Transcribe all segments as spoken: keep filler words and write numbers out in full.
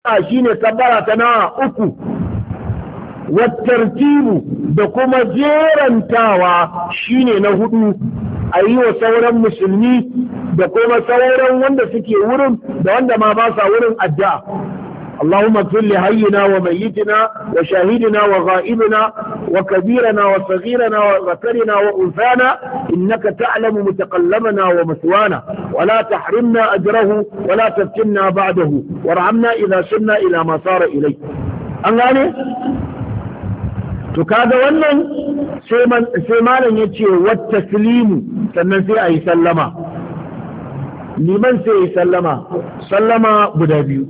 shine kabbara ta nawa uku wattartibu da kuma jerantawa shine na hudu a yi wa sauran musulmi da kuma sauran wanda suke wurin da wanda ma ba sa wurin addu'a اللهم اغفر لحينا وميتنا وشاهدنا وغائبنا وكبيرنا وصغيرنا وذكرنا وأنثانا إنك تعلم متقلبنا ومثوانا ولا تحرمنا أجره ولا تفتنا بعده وارحمنا إذا سرنا إلى ما صار إليه أنغاني تكاد ونن سيمانا يتشي والتسليم سننسي أي سلما لمن سي سلما سلما بدابيو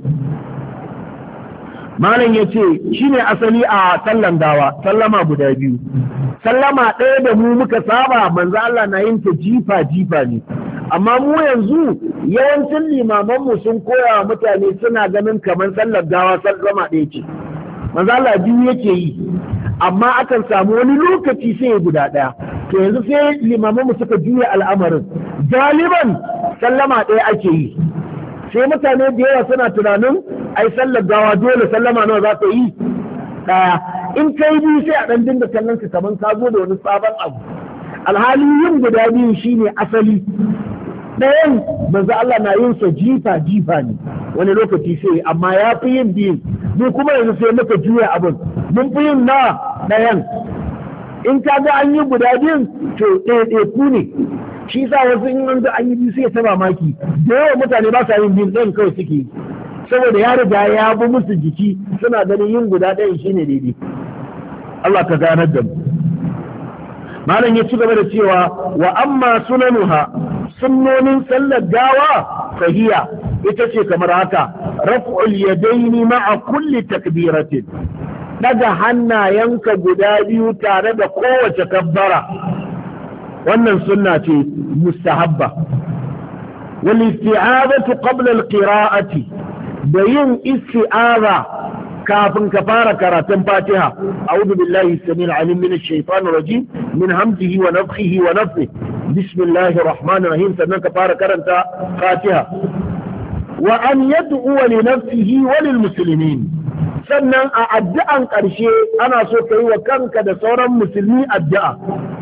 malam ya ce shi ne asali a sallan gawa sallama guda biyu sallama ɗaya da mu muka saba manzo Allah na yin ta jifa jifa ne amma mu yanzu yawancin limamanmu sun koya wa mutane suna ganin kamar sallar gawa sallama ɗaya ce manzo Allah biyu yake yi amma akan samu wani lokaci sai ya guda ɗaya to yanzu sai limamanmu suka juya al'amarin galiban sallama ɗaya ake yi sai mutane da yawa suna tunanin ai sallar gawa dole sallama nawa za ta yi daya in kai biyu sai a dan dinga kallon ka kaman ka zo da wani sabon abu alhali yin guda biyu shine asali dayan manzo Allah na yin sa jifa jifa ne wani lokaci sai amma ya fi yin biyu mu kuma yanzu sai muka juya abin mun fi yin na dayan in ka ga an yi guda biyun to ɗaya ku ne shi sa wasu in an ga an yi biyu sai ta mamaki da yawa mutane ba sa yin biyu ɗayan kawai suke yi saboda ya riga ya bi musu jiki suna ganin yin guda ɗayan shine daidai Allah ka ganar da mu malam ya ci gaba da cewa wa amma sunanuha sunnonin sallar gawa fahiya ita ce kamar haka raf'ul yadaini ma'a kulli takbiratin daga hannayenka guda biyu tare da kowace kabbara wannan sunna ce mustahabba wal isti'adatu qabla al-qira'ati da yin isti'aza kafin ka fara karatun Fatiha a'udhu billahi samil alim min ash-shaytanir rajim min hamzihi wa nafthihi wa nafthihi bismillahir rahmanir rahim sannan ka fara karanta Fatiha wa an yad'u li nafsihi wa lil muslimin sannan a addu'an ƙarshe ana so ka yi wa kanka da sauran musulmi addu'a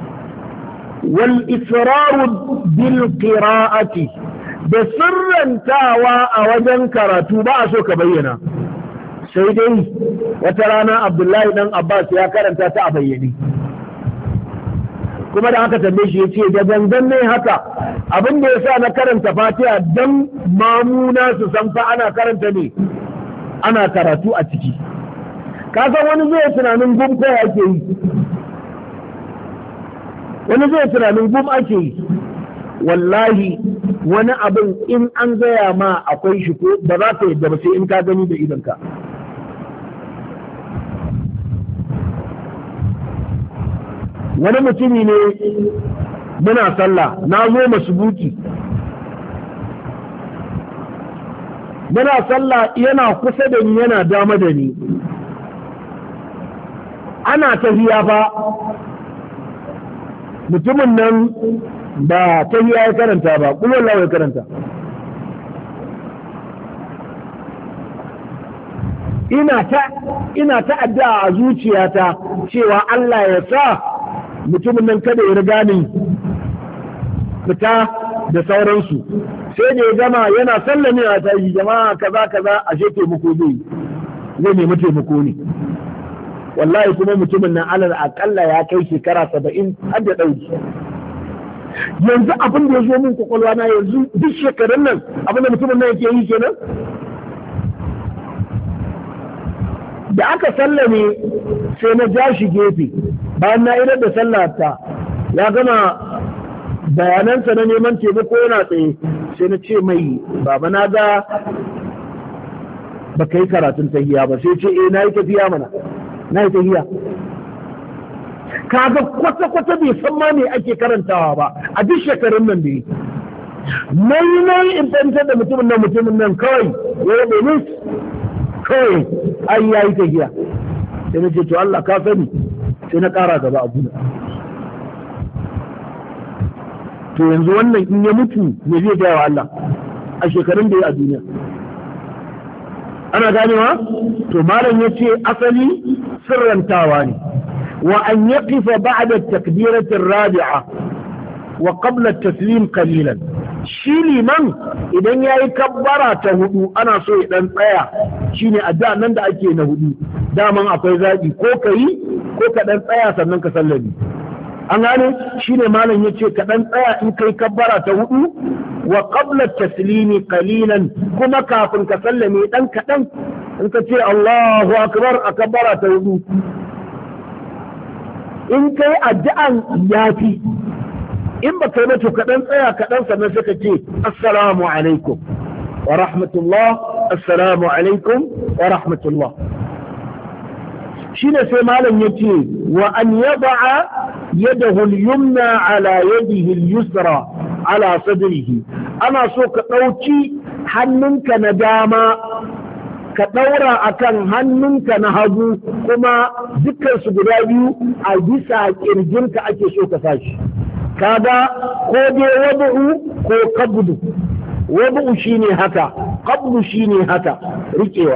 wal israru bil qira'ati da sirrantawa a wajen karatu ba a so ka bayyana sai dai wata rana Abdullahi dan Abbas ya karanta ta a bayyane kuma da aka tambaye shi yace da gangan ne haka abin da yasa na karanta Fatiha dan mamuna su san fa ana karanta ne ana karatu a ciki ka san wani zai tunanin gum ko ake yi wani zai tunanin gum ake yi wallahi wani abin in an gaya ma akwai shi ko ba za ka yadda ba sai in ka gani da idonka wani mutumi ne muna sallah na zo masubuki muna sallah yana kusa da ni yana dama da ni ana tafiya ba mutumin nan ba tafiya ya karanta ba kuma Allah ya karanta ina ta ina ta addu'a a zuciyata cewa Allah ya sa mutumin nan kada ya riga ni fita da sauransu sai da ya gama yana sallame a tashi jama'a kaza kaza ashe taimako zai zai nemi taimako ne wallahi kuma mutumin nan alal akalla ya kai shekara saba'in har da ɗauki yanzu abin da ya zo min kwakwalwa na yanzu duk shekarun nan abin da mutumin nan yake yi kenan da aka sallame sai na ja shi gefe bayan na idar da sallata ya gama bayanansa na neman taimako yana tsaye sai na ce mai baba na ga ba ka yi karatun tahiya ba sai ce eh na yi tafiya mana na yi tahiya kaga kwata-kwata bai san ma me ake karantawa ba a duk shekarun nan da yi na yi na yi in fahimtar da mutumin nan mutumin nan kawai ya rabe ni kawai ai ya yi tahiya sai na ce to Allah ka sani sai na ƙara gaba a guna to yanzu wannan in ya mutu me zai gaya wa Allah a shekarun da ya a duniya ana ganewa to malam yace asali sirrantawa ne wa an yaqifa ba'da at-takbirati ar-rabi'a wa qabla at-taslim qalilan shi liman idan yayi kabbara ta hudu ana so ya dan tsaya shine addu'a nan da ake na hudu daman akwai zabi ko kai ko ka dan tsaya sannan ka sallami an gane shine malam yace ka dan tsaya in kai kabbara ta hudu wa qabla at-taslimi qalilan kuma kafin ka sallame dan kadan in ka ce Allahu akbar a kabbara ta hudu in kai addu'an yafi in ba kai ba to kadan tsaya kadan sannan sai ka ce assalamu alaikum wa rahmatullah assalamu alaikum wa rahmatullah shine sai malam yace wa an yada'a yadahu al-yumna ala yadihi al-yusra ala sadrihi ana so ka dauki hannunka na dama ka daura akan hannunka na hagu kuma dukkan su guda biyu a bisa kirjinka ake so ka sashi kaga ko dai wadu'u ko qabdu wadu'u shine haka qabdu shine haka rikewa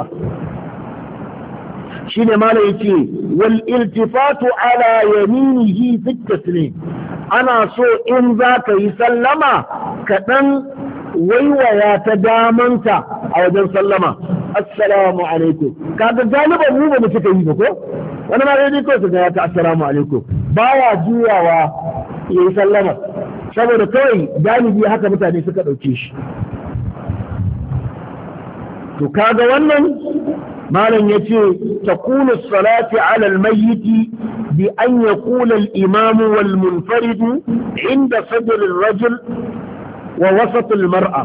shine mala yace wal iltifatu ala yaminihi fi taslim ana so in zaka yi sallama ka dan waiwaya ta damanka a wajen sallama assalamu alaikum kaga galiban mu ba mu cika yi ba ko wani ma dai ko su ga ta assalamu alaikum baya juyawa yayi sallama saboda kawai galibi haka mutane suka dauke shi to kaga wannan malam yace takunu salati ala almayyit bi an yaqula al-imam wal munfarid inda sadr ar-rajul wa wasat al-mar'a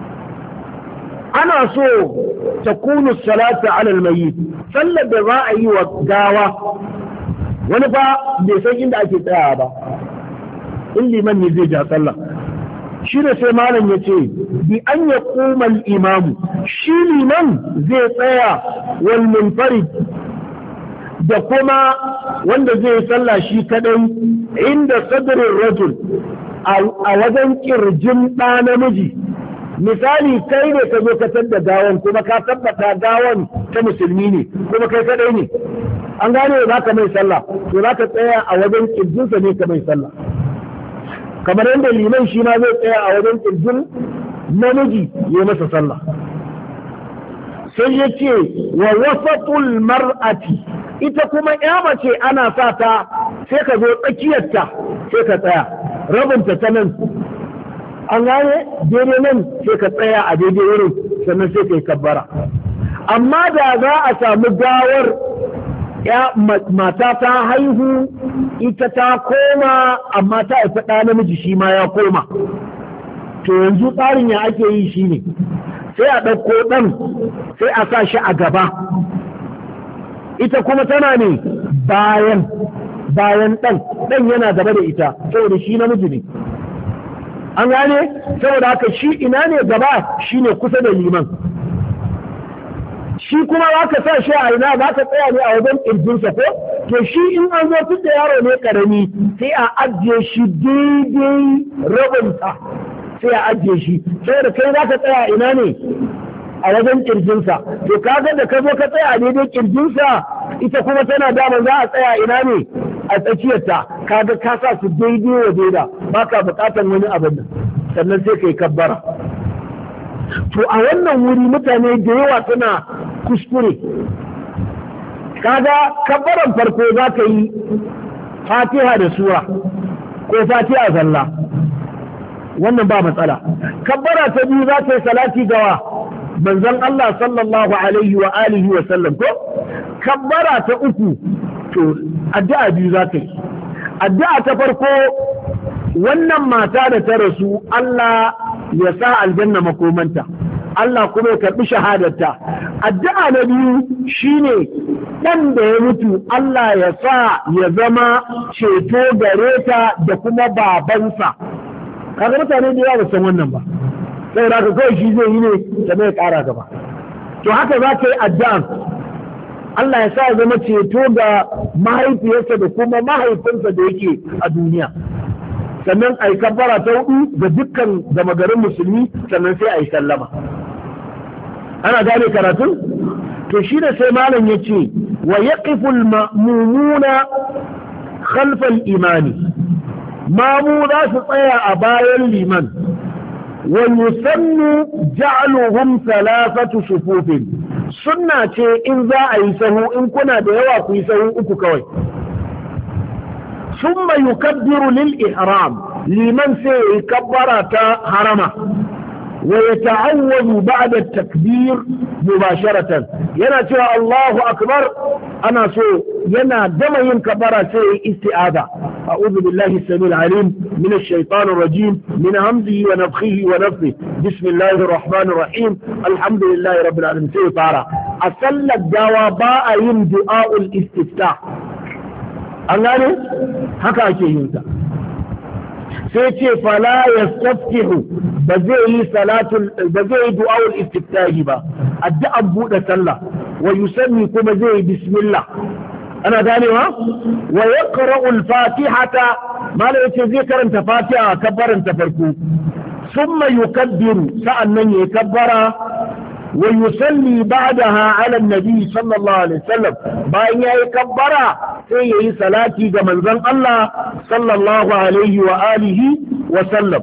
ana so takunu salati ala almayyit sallar da za a yi wa gawa wani fa bai san inda ake tsaya ba in liman ne zai ja sallah shi da sai malam ya ce bi an ya kumal imamu shi liman zai tsaya wal munfarid da kuma wanda zai sallah shi kadai inda sadrin rajul a wajen kirjin ɗa namiji misali kai ne ka zo ka tadda gawan kuma ka tabbata gawan ta musulmi ne kuma kai kadai ne an gane za ka mai sallah to za ka tsaya a wajen kirjinsa ne ka mai sallah kamar yadda liman shi ma zai tsaya a wajen kirjin namiji ya masa sallah sai ya ce wa wasatul mar'ati ita kuma ya mace ana sa ta sai ka zo tsakiyarta sai ka tsaya rabinta ta nan an gane daidai nan sai ka tsaya a daidai wurin sannan sai ka yi kabbara amma da za a samu gawar ya mata ta haihu ita ta koma amma ta haifi ɗa namiji shi ma ya koma to yanzu tsarin ya ake yi shi ne sai a ɗauko ɗan sai a sa shi a gaba ita kuma tana ne bayan bayan ɗan ɗan yana gaba da ita saboda shi namiji ne an gane saboda haka shi ina ne gaba shi ne kusa da liman shi kuma za ka sa shi a ina za ka tsaya ne a wajen ƙirjinsa ko to shi in an zo tun da yaro ne ƙarami sai a ajiye shi daidai rabinsa sai a ajiye shi saboda kai za ka tsaya ina ne a wajen ƙirjinsa to kaga da ka zo ka tsaya a daidai ƙirjinsa ita kuma tana dama za a tsaya ina ne a tsakiyarta kaga ka sa su daidai wa daida ba ka buƙatar wani abin nan sannan sai ka yi kabbara to a wannan wuri mutane da yawa suna kuskure kaga kabbaran farko za ka yi fatiha da sura ko fatiha zalla wannan ba matsala kabbara ta biyu za ka yi salati gawa manzon Allah sallallahu alaihi wa alihi wa sallam ko kabbara ta uku to addu'a biyu za ka yi addu'a ta farko wannan mata da ta rasu Allah ya sa aljanna makomanta Allah kuma ya karbi shahadarta addu'a na biyu shine dan da ya mutu Allah ya sa ya zama ceto gare ta da kuma babansa kaga mutane da yawa ba san wannan ba sai da kawai shi zai yi ne da mai kara gaba to haka za ka yi addu'a Allah ya sa ya zama ceto ga mahaifiyarsa da kuma mahaifinsa da yake a duniya sannan a yi kabbara ta hudu ga dukkan gama garin musulmi sannan sai a yi sallama ana gane karatun to shi da sai malam ya ce wa yaqifu al-ma'mumuna khalfa al-imani, mamu za su tsaya a bayan liman, wa yusannu ja'aluhum thalathatu sufufin, sunna ce in za a yi sahu in kuna da yawa ku yi sahu uku kawai. Summa yukabbiru lil ihram, liman sai ya kabbara ta harama, wa yata'awwadu ba'da takbir mubasharatan, yana cewa Allahu akbar, ana so yana gama yin kabbara sai ya isti'aza, a'udhu billahi as-sami'il alim min ash-shaytanir rajim min hamzihi wa nafthihi wa nafthihi, bismillahir rahmanir rahim, alhamdulillahi rabbil alamin, sai fara. A sallar gawa ba a yin du'a'ul istiftah, an gane haka ake yin ta. sai ce fala yastaftihu, ba zai yi salatul ba zai yi du'aul istiftahi ba, addu'an bude sallah, wa yusammi kuma zai yi bismillah, ana ganewa. wa yaqra'u al-fatihata, mala yace zai karanta fatiha kabbaran ta farko, thumma yukabbiru, sa'annan ya kabbara, wa yusalli ba'daha 'ala an-nabi sallallahu alaihi wasallam, bayan yayi kabbara sai yayi salati ga manzon Allah sallallahu alaihi wa alihi wa sallam,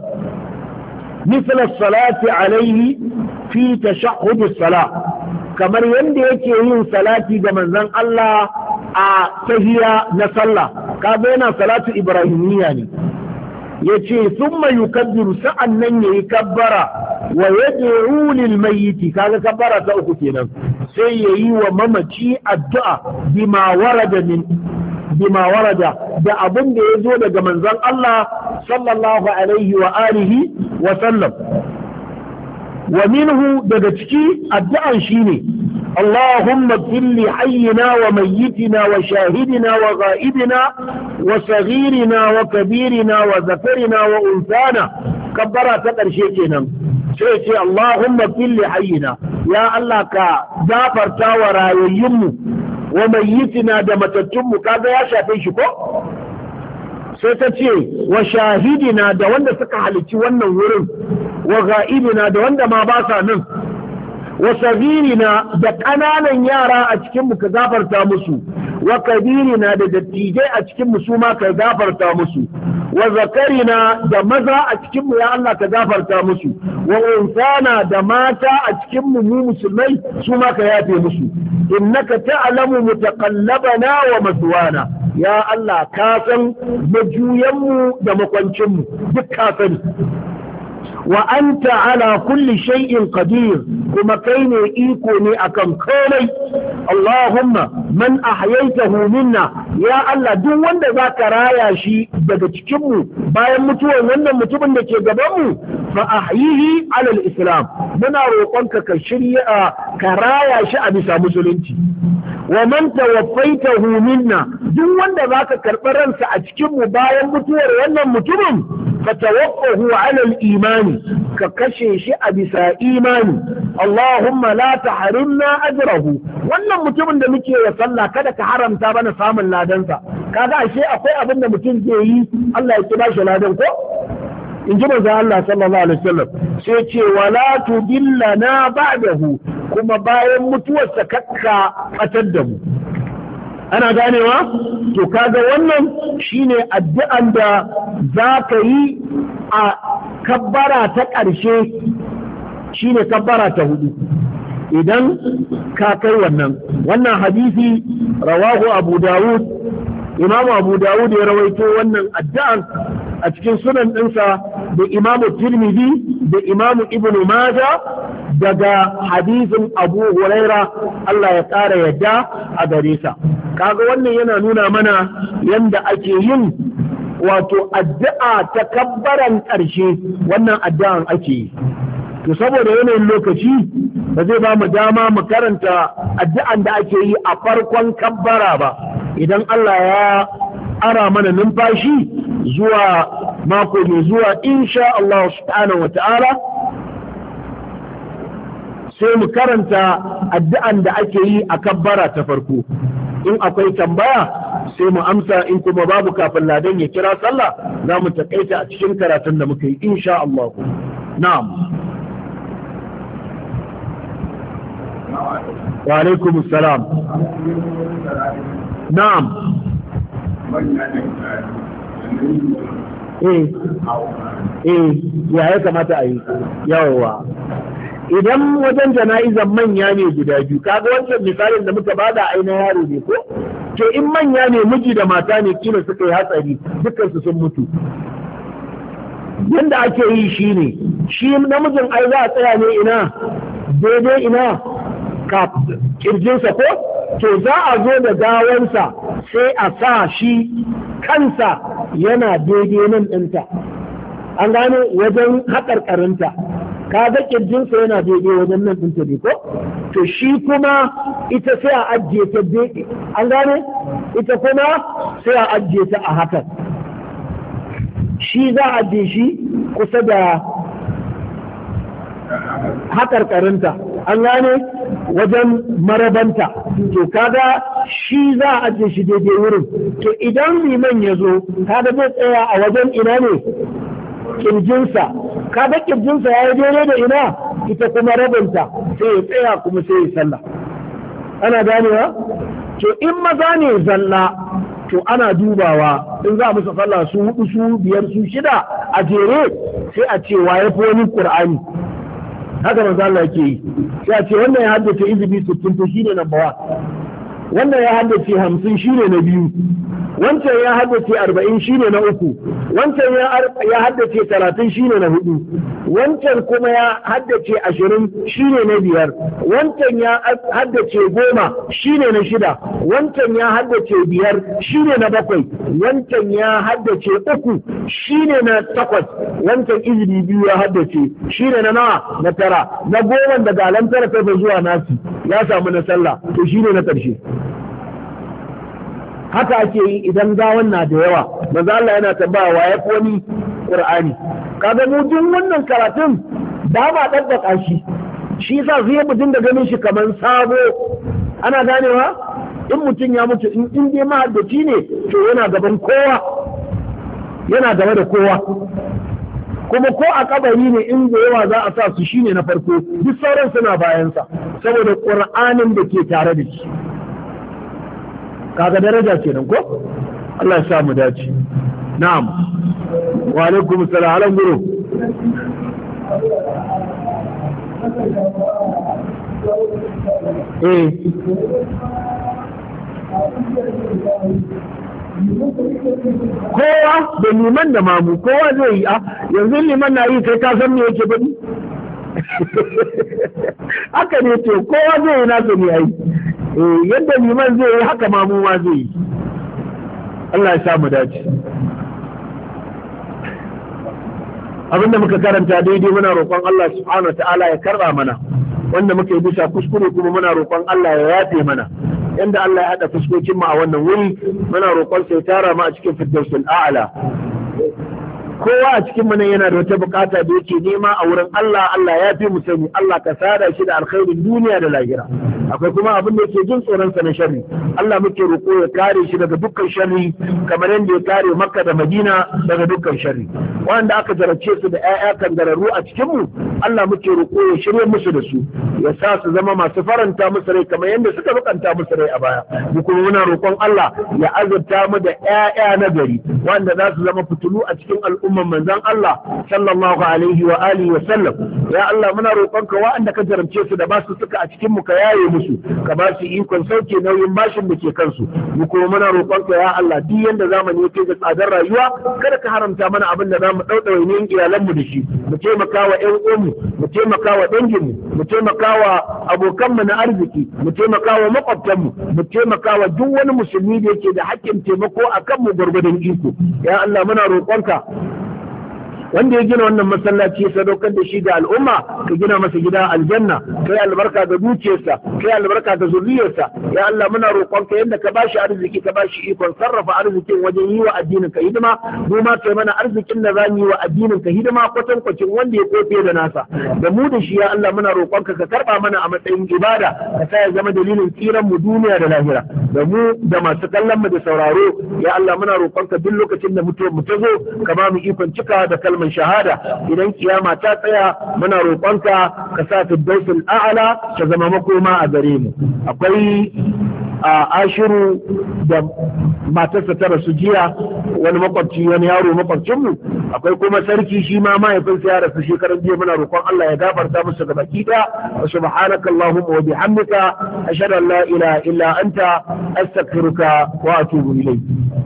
مثل الصلاة عليه في تشهد الصلاة، kamar yanda yake yin salati ga manzon Allah a tahiyya na sallah, kaga yana salatu ibrahimiyya ne. yace thumma yukabbiru, sa'annan yayi kabbara, wa yad'u lil mayyit, kaga kabbara ta uku kenan, sai yayi wa mamaci addu'a bima warada min bima warada da abin da yazo daga manzon Allah sallallahu alaihi wa alihi wa sallam. wa minhu, daga ciki addu'an shine اللهم اغفر لحينا وميتنا وشاهدنا وغائبنا وصغيرنا وكبيرنا وذكرنا وأنثانا. كبرة تقرشي كنا سيتي اللهم اغفر لحينا، يا الله كجافر تاورا يم، وميتنا دمتتم، كذا يا شافي شكو. sai ta ce wa shahidina, da wanda suka halicci wannan wurin, wa ga'ibina, da wanda ma ba sa nan, wa sagirina, da ƙananan yara a cikin mu ka gafarta musu, wa kabirina, da dattijai a cikin mu su ma ka gafarta musu, wa zakarina, da maza a cikin mu ya Allah ka gafarta musu, wa unsana, da mata a cikin mu mu musulmai su ma ka yafe musu. innaka ta'lamu mutaqallabana wa maswana, ya Allah ka san majuyan mu da makwancin mu duk ka sani. wa anta ala kulli shay'in qadir, kuma kai ne iko ne akan komai. Allahumma man ahyaytahu minna, ya Allah duk wanda zaka raya shi daga cikin mu bayan mutuwar wannan mutumin da ke gaban mu, fa ahyihi ala al-islam, muna roƙonka ka shirya ka raya shi a bisa musulunci. wa man tawaffaitahu minna, duk wanda zaka karɓi ransa a cikin mu bayan mutuwar wannan mutumin, fatawaffahu ala al-imani, ka kashe shi a bisa imani. Allahumma la tahrimna ajrahu, wannan mutumin da muke wa sallah kada ka haramta bana samun ladansa. Kaga ashe akwai abin da mutum zai yi Allah ya kira shi ladan ko? In ji manzo Allah sallallahu alaihi wasallam, sai ce wala tudillana ba'dahu, kuma bayan mutuwarsa kakka fatar da mu. Ana ganewa? To kaga wannan shine addu'an da za ka yi a kabbara ta ƙarshe, shine kabbara ta hudu. Idan ka kai wannan, wannan hadisi rawahu Abu Dawud, Imam Abu Dawud ya rawaito wannan addu'an a cikin sunan ɗinsa, da Imam Tirmidhi da Imam Ibn Majah, daga hadisin Abu Huraira, Allah ya ƙara yadda a gare sa. Kaga wannan yana nuna mana yanda ake yin wato addu'a ta kabbaran ƙarshe, wannan addu'an ake yi. To saboda yanayin lokaci ba zai ba mu dama mu karanta addu'an da ake yi a farkon kabbara ba. Idan Allah ya ara mana numfashi zuwa mako mai zuwa insha Allah subhanahu wa ta'ala, sai mu karanta addu'an da ake yi a kabbara ta farko. In akwai tambaya sai mu amsa, in kuma babu kafin ladan ya kira sallah za mu takaita a cikin karatun da muka yi insha Allah. Na'am. wa alaikum assalam. Na'am. eh eh ya ya kamata a yi yawa idan wajen jana'izan manya ne guda biyu kaga wancan misalin da muka bada aina yaro ne ko to in manya ne miji da mata ne kila suka yi hatsari dukkan su sun mutu yanda ake yi shine shi namijin ai za a tsaya ne ina daidai ina ka kirjinsa ko to za a zo da gawansa sai a sa shi kansa yana daidai nan ɗinta an gane wajen haƙarƙarinta ka ga ƙirjinsa yana daidai wajen nan ɗinta ne ko to shi kuma ita sai a ajiye ta daidai an gane ita kuma sai a ajiye ta a hakan shi za a ajiye shi kusa da haƙarƙarinta an gane wajen marabanta to kaga shi za a ajiye shi daidai wurin to idan liman ya zo kaga zai tsaya a wajen ina ne kirjinsa kaga kirjinsa ya yi daidai da ina ita kuma rabinta sai ya tsaya kuma sai ya sallah ana ganewa to in maza ne zalla to ana dubawa in za a musu sallah su hudu su biyar su shida a jere sai a ce wa ya fi wani qur'ani haka manzo Allah yake yi sai a ce wannan ya haddace izibi sittin to shine number one wannan ya haddace hamsin shine na biyu wancan ya haddace arba'in shine na uku wancan ya haddace talatin shine na hudu wancan kuma ya haddace ashirin shine na biyar wancan ya haddace goma shine na shida wancan ya haddace biyar shine na bakwai wancan ya haddace uku shine na takwas wancan izini biyu ya haddace shine na nawa na tara na goma daga alamtar ta zuwa nasi ya samu na sallah to shine na ƙarshe haka ake yi idan gawan na da yawa manzo Allah yana tambaya wa yafi wani Qur'ani kaga mu duk wannan karatun ba ma dabbaka shi shi yasa zai mu dinga ganin shi kaman sabo ana ganewa in mutum ya mutu in in dai mahaddaci ne to yana gaban kowa yana gaba da kowa kuma ko a kabari ne in da yawa za a sa su shine na farko duk sauran suna bayansa saboda Qur'anin da ke tare da shi kaga daraja kenan ko Allah ya sa mu dace na'am wa alaikum assalam alan guru eh kowa da liman da mamu kowa zai yi a yanzu liman na yi kai ka san me yake faɗi haka ne to kowa zai yi nasa ne ai yadda liman zai yi haka mamu ma zai yi Allah ya sa mu dace abinda muka karanta daidai muna roƙon Allah subhanahu wa ta'ala ya karba mana wanda muka yi bisa kuskure kuma muna roƙon Allah ya yafe mana yanda Allah ya haɗa fuskokin mu a wannan wuri muna roƙon sai tara mu a cikin firdausul a'la kowa a cikin mu yana da wata bukata da yake nema a wurin Allah Allah ya fi mu sani Allah ka sada shi da alkhairin duniya da lahira akwai kuma abin da yake jin tsoron sa na sharri Allah muke roƙo ya kare shi daga dukkan sharri kamar yadda ya kare Makka da Madina daga dukkan sharri wanda aka jarace su da ƴaƴa kangararru a cikin mu Allah muke roƙo ya shirye musu da su ya sa su zama masu faranta musu rai kamar yadda suka bukanta musu rai a baya mu kuma muna roƙon Allah ya azurta mu da ƴaƴa na gari wanda za su zama fitulu a cikin al'umma umman manzon Allah sallallahu alaihi wa alihi wa sallam ya Allah muna roƙonka wa'anda ka jarabce su da basu suka a cikin mu ka yaye musu ka ba su ikon sauke nauyin bashin da ke kansu mu kuma muna roƙonka ya Allah duk yanda zamani yake ga tsadar rayuwa kada ka haramta mana abin da zamu daudawa ne iyalan mu da shi mu taimaka wa ƴan uwanmu mu taimaka wa dangin mu mu taimaka wa abokan mu na arziki mu taimaka wa makwabtan mu mu taimaka wa duk wani musulmi da yake da haƙƙin taimako akan mu gurgurdan iko ya Allah muna roƙonka wanda ya gina wannan masallaci ya sadaukar da shi ga al'umma ka gina masa gida aljanna kai albarka ga dukiyarsa kai albarka ga zuriyarsa ya Allah muna roƙonka yadda ka bashi arziki ka bashi ikon sarrafa arzikin wajen yi wa addinin ka hidima mu ma kai mana arzikin da zamu yi wa addinin ka hidima kwatan kwacin wanda ya kofe da nasa da mu da shi ya Allah muna roƙonka ka karba mana a matsayin ibada ka sa ya zama dalilin tsiran mu duniya da lahira da mu da masu kallon mu da sauraro. Ya Allah muna roƙonka duk lokacin da mutuwar mu ta zo ka ba mu ikon cika da kalmar shahada. Idan kiyama ta tsaya muna roƙonka ka sa firdausul a'la ta zama makoma a gare mu. Akwai a ashiru da matarsa ta rasu jiya, wani makwabci wani yaro makwabcinmu. Akwai kuma sarki shi ma mahaifinsa ya rasu shekaran jiya. Muna roƙon Allah ya gafarta musu gaba ki da. Wa subhanaka allahumma wa bihamdika ashhadu an la ilaha illa anta astaghfiruka wa atubu ilayk.